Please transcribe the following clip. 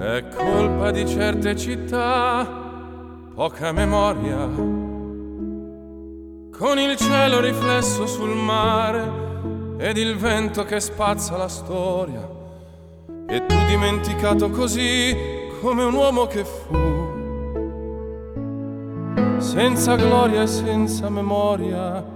È colpa di certe città, poca memoria, con il cielo riflesso sul mare ed il vento che spazza la storia. E tu dimenticato così come un uomo che fu, senza gloria e senza memoria.